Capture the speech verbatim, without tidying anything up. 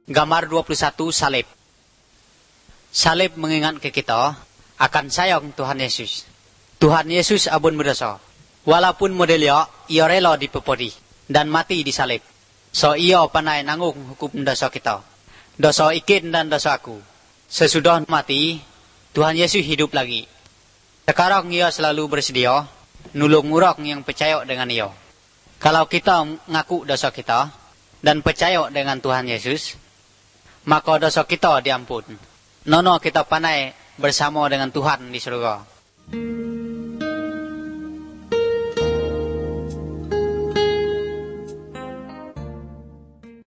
Gambar dua puluh satu, salib. Salib mengingat ke kita akan sayang Tuhan Yesus. Tuhan Yesus abun berdosa. Walaupun modelnya, ia rela dipepodi dan mati di salib. So ia pandai nanggung hukum dosa kita. Dosa Ikin dan dosa aku. Sesudah mati, Tuhan Yesus hidup lagi. Sekarang ia selalu bersedia nulung orang yang percaya dengan ia. Kalau kita ngaku dosa kita dan percaya dengan Tuhan Yesus, maka dosa kita diampun. Nono kita pandai bersama dengan Tuhan di surga.